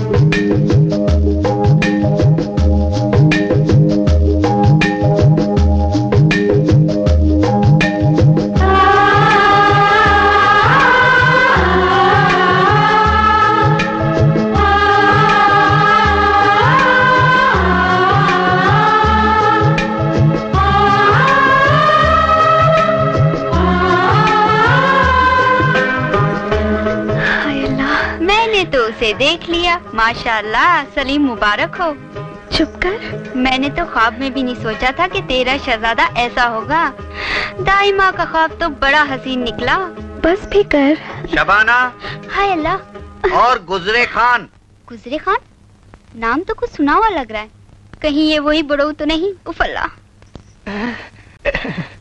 देख लिया, माशाअल्लाह। सलीम मुबारक हो। चुप कर। मैंने तो ख्वाब में भी नहीं सोचा था कि तेरा शहजादा ऐसा होगा। दाइमा का ख्वाब तो बड़ा हसीन निकला। बस भी कर। शबाना। हाय अल्लाह। और गुजरे खान। गुजरे खान? नाम तो कुछ सुना हुआ लग रहा है। कहीं ये वही बड़ऊ तो नहीं? उफ अल्लाह।